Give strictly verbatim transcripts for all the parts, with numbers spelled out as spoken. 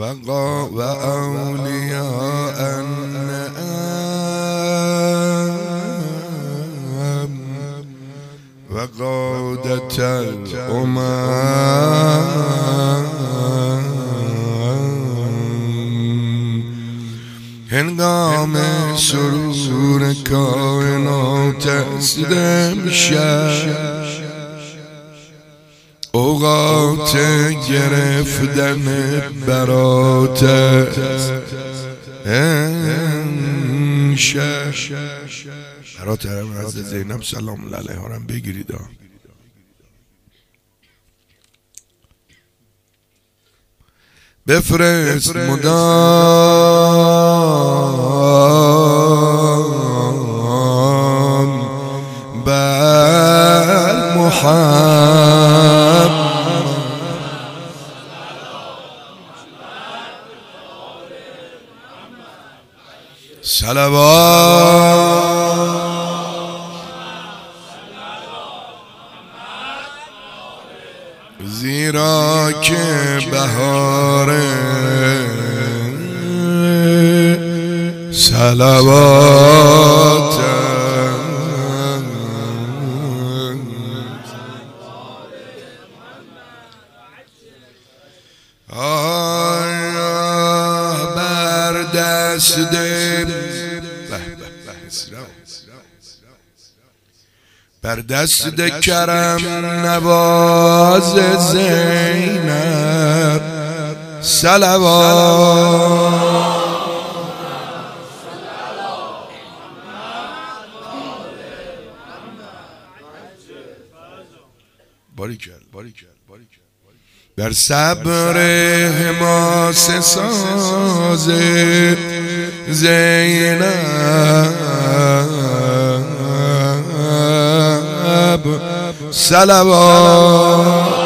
وقا و اولیاء النعم وقادة الأمم هنگام سرور کائنات است امشب اوقات گرفتن برات امشب برات حرم حضرت زینب سلام الله علیها هم بگیرید. بفرست مدام بر محمد صلوات زیرا که بهار صلوات آیا بر دست بر دست کرم نواز زینب صلوات باریکل باریکل باریکل بر صبر حماس ساز زینب صلوات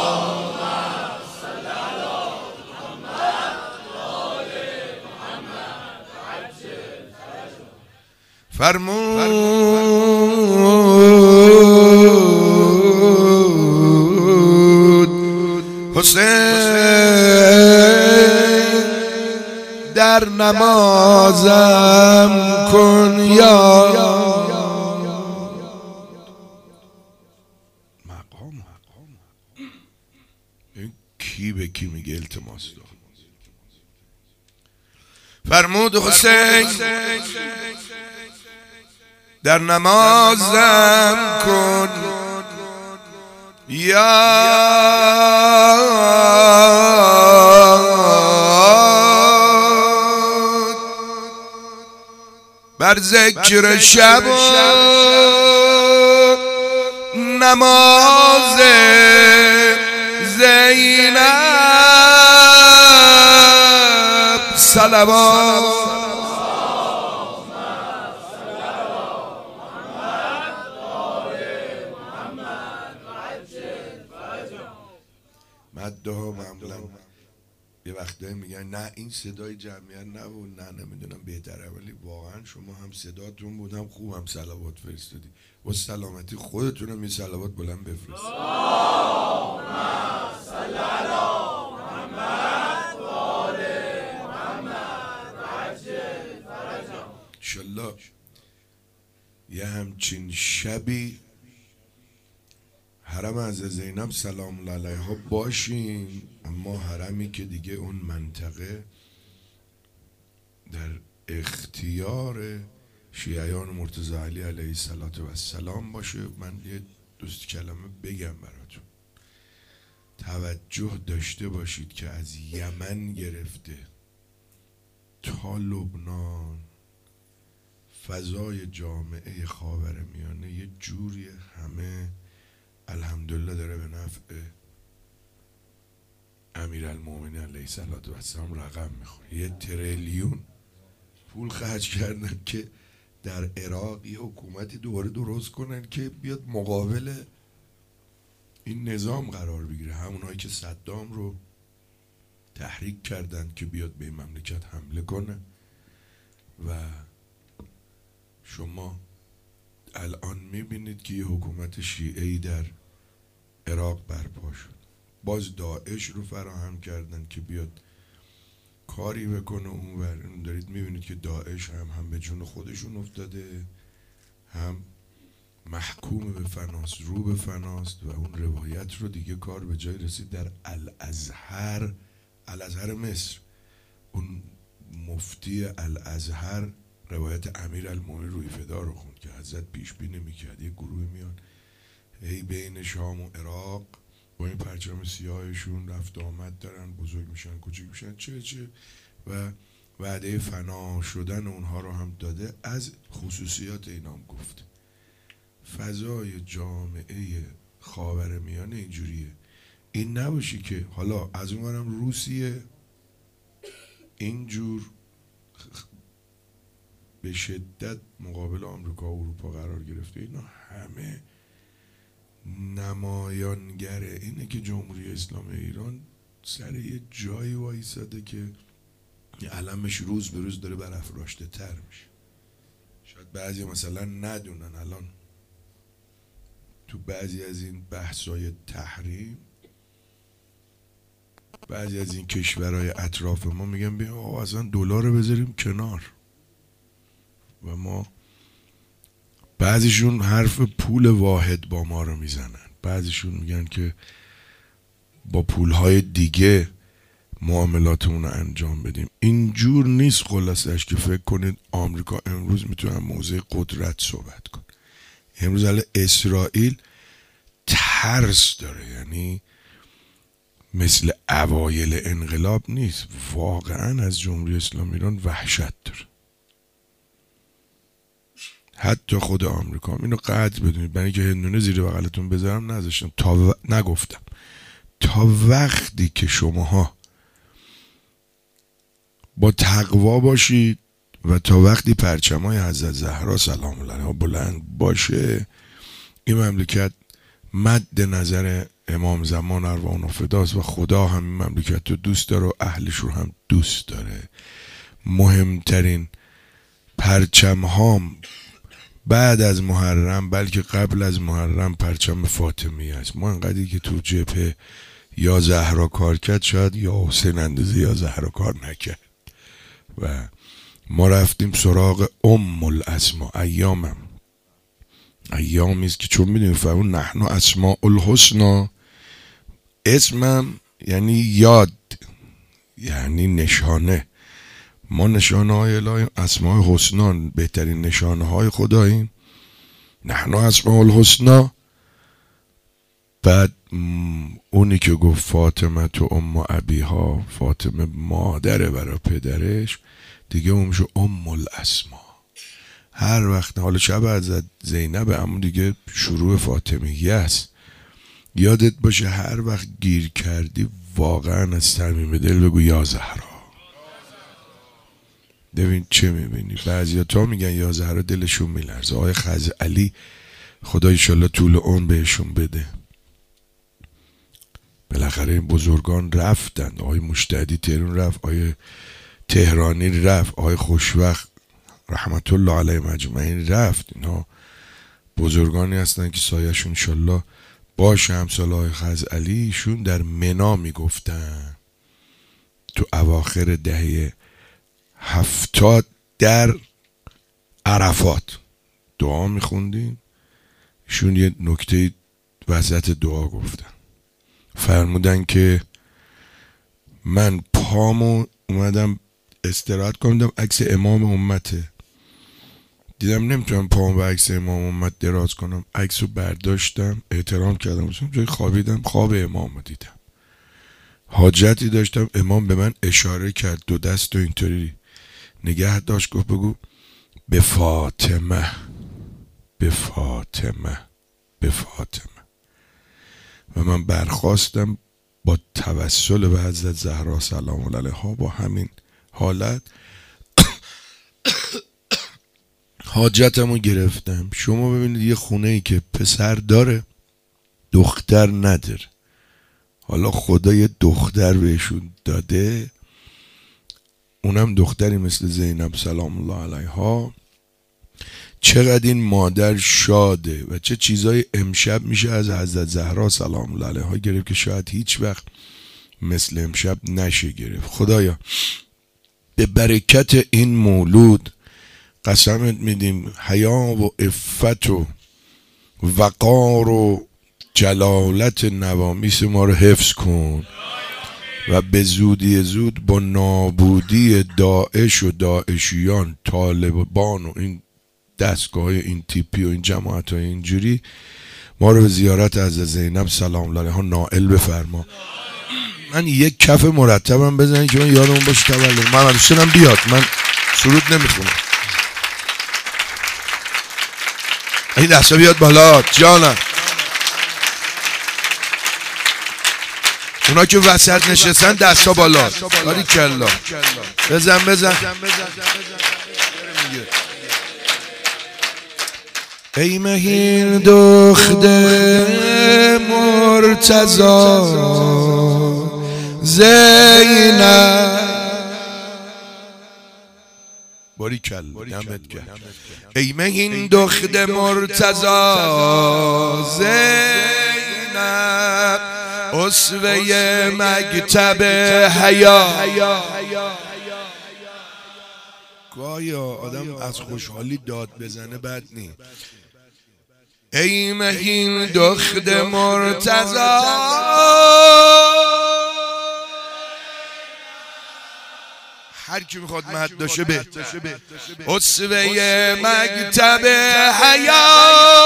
فرمود حسین در نمازم کن یا کی به کی میگه التماس دار. فرمود حسین در نمازم کن یا بر ذکر شب نماز زینب صلوات مده ها معمولا یه وقتایی میگن نه این صدای جمعیت نبود، نه نمیدونم بهتره، ولی واقعا شما هم صداتون بود هم خوب هم صلوات فرستادی. و سلامتی خودتونم یه صلوات بلند بفرست. انشالله یه همچین شبی حرم از زینب سلام الله علیها باشیم، اما حرمی که دیگه اون منطقه در اختیار شیعیان مرتضی علی علیه السلام باشه. من یه دوست کلمه بگم براتون، توجه داشته باشید که از یمن گرفته تا لبنان فضای جامعه خاورمیانه یه جوری همه الحمدلله داره به نفع امیرالمومنین علیه السلام رقم میخوره. یه تریلیون پول خرج کردن که در عراق یه حکومتی دوباره درست کنن که بیاد مقابل این نظام قرار بگیره، همونهایی که صدام رو تحریک کردن که بیاد به این مملکت حمله کنه. و شما الان میبینید که یه حکومت شیعه‌ای در عراق برپا شد، باز داعش رو فراهم کردن که بیاد کاری بکنه اونور. دارید میبینید که داعش هم هم به جون خودشون افتاده، هم محکوم به فناست، رو به فناست. و اون روایت رو دیگه کار به جای رسید در الازهر، الازهر مصر، اون مفتی الازهر روایت امیر المومنین روی فدا رو خوند که حضرت پیش بینی میکرد یه گروه میان هی بین شام و عراق با این پرچم سیاهشون رفت آمد دارن، بزرگ میشن کوچیک میشن چه چه و وعده فنا شدن اونها رو هم داده. از خصوصیات اینام گفت. فضای جامعه خاورمیانه اینجوریه. این نباشی که حالا از اونورم روسیه اینجور به شدت مقابل آمریکا و اروپا قرار گرفته، اینا همه نمایانگره اینه که جمهوری اسلامی ایران سر یه جایی وایساده که علمش روز به روز داره برافراشته تر میشه. شاید بعضی مثلا ندونن الان تو بعضی از این بحثای تحریم بعضی از این کشورهای اطراف ما میگن بیا آقا اصلا دلار رو بذاریم کنار و ما، بعضیشون حرف پول واحد با ما رو میزنن، بعضیشون میگن که با پولهای دیگه معاملاتمون رو انجام بدیم. اینجور نیست. خلاصش که فکر کنید آمریکا امروز میتونه موضع قدرت صحبت کنه. امروز علی اسرائیل ترس داره، یعنی مثل اوایل انقلاب نیست، واقعا از جمهوری اسلامی ایران وحشت داره. حتی خود آمریکا اینو قطع بدونید، برای اینکه هندونه زیر بغلتون بذارم نذاشتم تا و... نگفتم تا وقتی که شماها با تقوا باشید و تا وقتی پرچمای حضرت زهرا سلام الله علیها بلند باشه، این مملکت مد نظر امام زمان ارواح فداست و خدا هم این مملکت رو دوست داره و اهلش رو هم دوست داره. مهمترین پرچم هام بعد از محرم بلکه قبل از محرم پرچم فاطمی است. ما انقدری که تو جبهه یا زهرا کار کرد شاید یا حسین اندازه یا زهرا کار نکرد و ما رفتیم سراغ ام الاسما. ایامم ایامی است که چون میدونیم فرمون نحن اسماء الحسنا، اسمم یعنی یاد، یعنی نشانه. ما نشانه های الهی اسماء حسنا، بهترین نشانه های خداییم. نحن اسماء الحسنا. بعد اونی که گفت فاطمه تو ام ابیها، فاطمه مادره برای پدرش، دیگه اونشو ام الاسما. هر وقت حالا شب حضرت زینب همون دیگه شروع فاطمیه است. یادت باشه هر وقت گیر کردی واقعا از صمیم دل بگو یا زهرا. ببین چه میبینی. بعضیا تا میگن یا زهرا دلشون میلرزه. آقای خزعلی خدا ایشالله طول عمر بهشون بده. بالاخره این بزرگان رفتند. آقای مشتهدی تهران رفت، آقای تهرانی رفت، آقای خوشوقت رحمت الله علیه مجمعین رفت. اینا بزرگانی هستن که سایه‌شون انشالله باشه. همسال آقای خزعلی ایشون در منا میگفتن تو اواخر دهه هفتاد در عرفات دعا میخوندیم، ایشون یه نکته وسط دعا گفتن، فرمودن که من پامو اومدم استراحت کنم عکس امام امته، دیدم نمیتونم پامو به عکس امام امت دراز کنم، عکسو برداشتم احترام کردم، جای خوابیدم خواب امامو دیدم، حاجتی داشتم امام به من اشاره کرد دو دست و اینطوری نگه داشت، گفت بگو به فاطمه به فاطمه به فاطمه. و من برخواستم با توسل به حضرت زهرا سلام الله علیها با همین حالت حاجتمو گرفتم. شما ببینید یه خونه ای که پسر داره دختر نداره، حالا خدا یه دختر بهشون داده، اونم دختری مثل زینب سلام الله علیها. چقدر این مادر شاده و چه چیزای امشب میشه از حضرت زهرا سلام الله علیها گرفت که شاید هیچ وقت مثل امشب نشه گرفت. خدایا به برکت این مولود قسمت میدیم حیا و عفت و وقار و جلالت نوامیس ما رو حفظ کن و به زودی زود با نابودی داعش و داعشیان، طالبان و این دستگاه این تیپی و این جماعت های اینجوری ما رو به زیارت از زینب سلام الله علیها نائل بفرما. من یک کف مرتبم بزنید که من یادمون باشه تولد من دوستانم بیاد. من سرود نمیخونم. این دستا بیاد بالا جانم. اونا که وسط نشستن دستا بالا. باری کلا بزن بزن. ای مهین دختر مرتضی زینب باری کل دمت گرم. ای مهین دختر مرتضی زینب اسوه مکتب حیا. گاهی آدم از خوشحالی داد بزنه بد نی. ای مهین دختر مرتضی هر کی میخواد مد داشه به اسوه مکتب حیا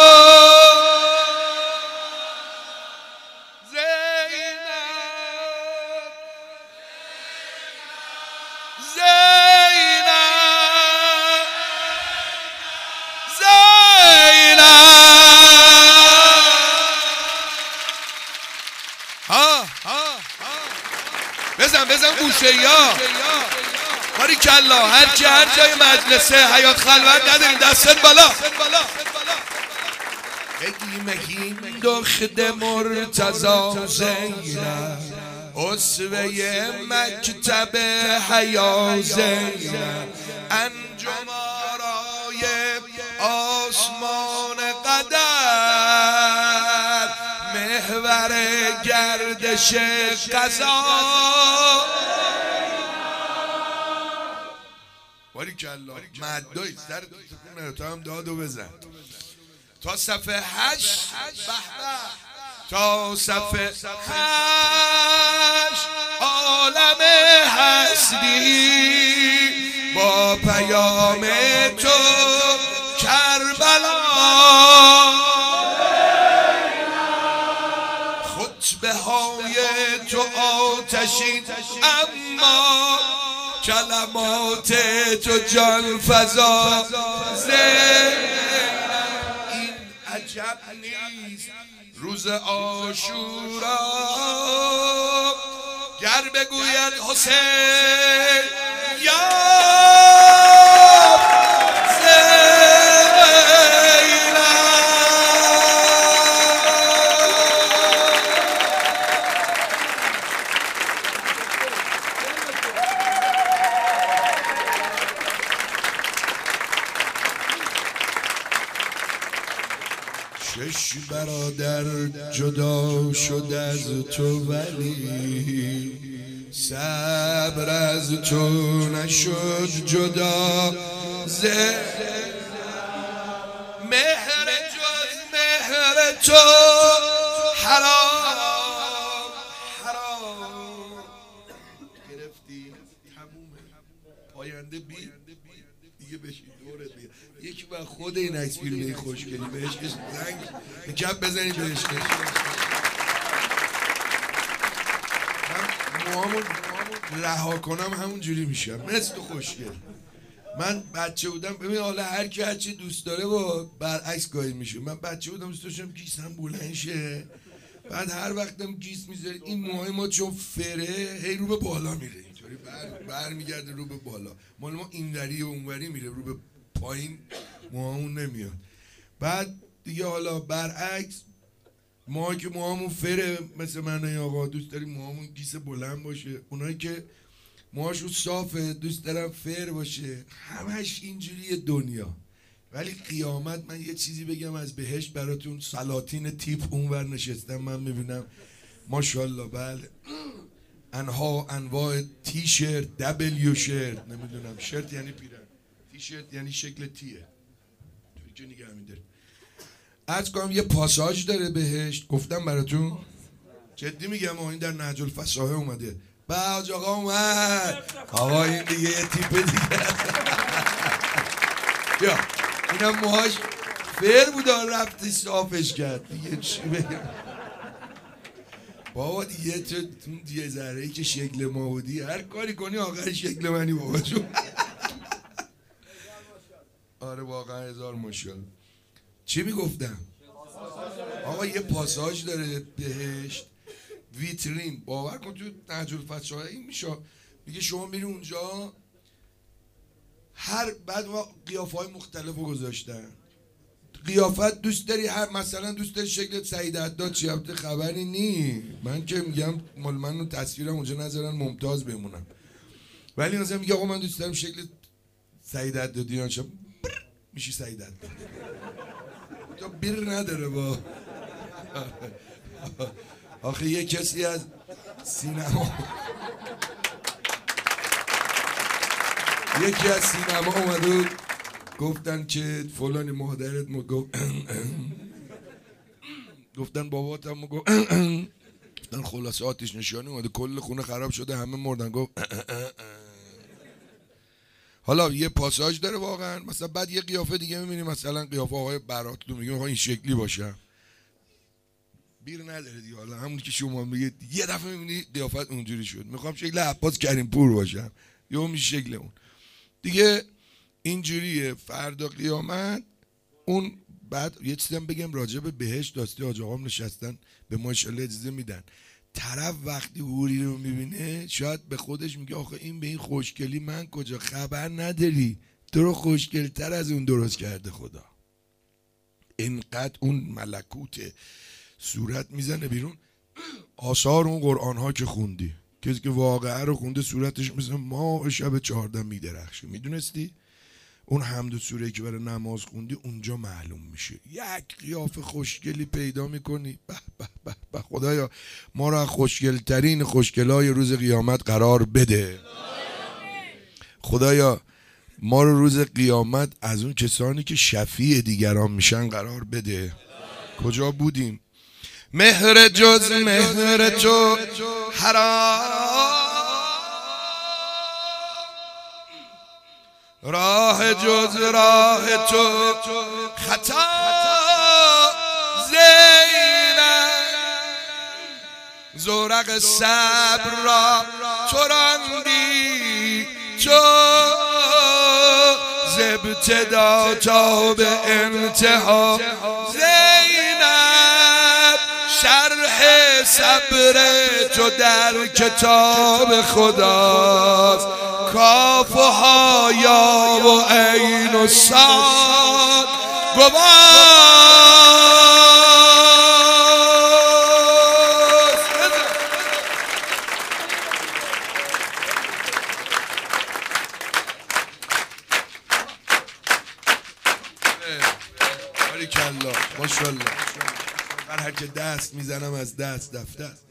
بزن بزن گوشه یا باری کلا هر کی هر جای مجلسه حیات خلوت ندارین دستت بالا. ای مهین دختر مرتضی زینب اسوه مکتب حیا زینب انجم آرای آسمان قدر محور گردش قضا. باری کلا مدایی سر تو هم دادو بزن تا صفحه هشت تا صفحه هشت عالم هستی با پیام تو کربلا خطبه های تو آتشین اما کلمات تو جان فضا. این عجب نیست روز عاشورا گر بگوید حسین یا شش برادر جدا شد از تو ولی صبر از تو نشد جدا. ز مهر جز مهر تو حرام حرام گرفتی تمومه پاینده بی دیگه بشید دورت بگیر. یکی با خود این عکس فیلمی خوشگلی به عشقش زنگ کپ بزنید به عشقش. من موهامو رها کنم همون جوری میشم مثل خوشگل. من بچه بودم ببین حالا هر کی هر چی دوست داره با برعکس گاهی میشه. من بچه بودم دوست داشتم گیسم بلند شه بعد هر وقتم گیس میذاره این موهای ما چون فره هی رو به بالا میره اینطوری بر بر میگرده رو به بالا. مال ما اینوری و اونوری میره رو به پایین موهامون نمیاد. بعد دیگه حالا برعکس ما که موهامون فره مثل من آقا دوست داریم موهامون گیس بلند باشه. اونایی که موهاشون صافه دوست دارم فر باشه. همش اینجوری دنیا. ولی قیامت من یه چیزی بگم از بهشت براتون. سلاطین تیپ اونور نشستم من میبینم ماشاءالله. بله انها انواع تی شرت، دبلیو شرت، نمیدونم شرت یعنی پیرن، تی شرت یعنی شکل تیه، توی که نگه همین داره. از کنم یه پاساژ داره بهشت، گفتم براتون جدی میگم، این در نهج الفصاحه اومده. به حاج آقا اومد، آقا این دیگه یه تیپ دیگه یا اینم موهاش فر بود، رفتی صافش کرد دیگه، چی بگم بابا دیگه. تو یه ذره ای که شکل ما بودی هر کاری کنی آخر شکل منی بابا جون. آره واقعا هزار ماشاءالله. چی میگفتم؟ آقا یه پاساژ داره بهشت، ویترین، باور کن تو نهج الفصاحه این میشه، میگه شما میری اونجا هر بعد ما قیافه های مختلف رو گذاشتن. قیافت دوست داری هر مثلا دوست داری شکلت سعید حداد چی البته خبری نی، من که میگم مال من رو تصویرم اونجا نذارن ممتاز بمونم، ولی مثلا میگه آقا من دوست دارم شکل سعید حدادیان شم، میشی سعید حداد تو بیر نداره با آخه یه کسی از سینما یکی از سینما اومد گفتن که فلانی مادرت ما گفت گفتن بابات هم گفت گفتن خلاصه آتش نشانی اومده کل خونه خراب شده همه مردن. گفت حالا یه پاساژ داره واقعا، مثلا بعد یه قیافه دیگه میبینی، مثلا قیافه آقای برات رو میگه آقا این شکلی باشه، بیر نداره دیگه. حالا همون که شما میگید یه دفعه میبینی قیافت اونجوری شد، میخوام شکل عباس کریم پور باشم، یا میشه شکل اون دیگه. اینجوریه فردا قیامت. اون بعد یه چیزی هم بگم راجع به بهشت، داستی حاج آقام نشستن به ما انشالله اجازه میدن. طرف وقتی حوری رو میبینه شاید به خودش میگه آخه این به این خوشگلی من کجا، خبر نداری تو رو خوشگلتر از اون درست کرده خدا. اینقدر اون ملکوت صورت میزنه بیرون. آثار اون قرآن ها که خوندی، کسی که واقعه رو خونده صورتش مثل ماه شب چهارده میدرخشه، میدونستی؟ اون حمد و سوره که برای نماز خوندی اونجا معلوم میشه. یک قیافه خوشگلی پیدا میکنی، به به به به. خدایا ما را خوشگلترین خوشگلای روز قیامت قرار بده. خدایا ما رو روز قیامت از اون کسانی که شفیع دیگران میشن قرار بده. کجا بودیم؟ مهر جز مهر تو حرام، راه جز راه تو خطا. زینب زورق صبر را تو راندی، تو ز ابتدا تا به انتها. زینب شرح صبر تو در کتاب خداست، کاف و هایا و عین و صاد گواست. باریکالله ماشاءالله. هر هر که دست میزنم از دست دفته است.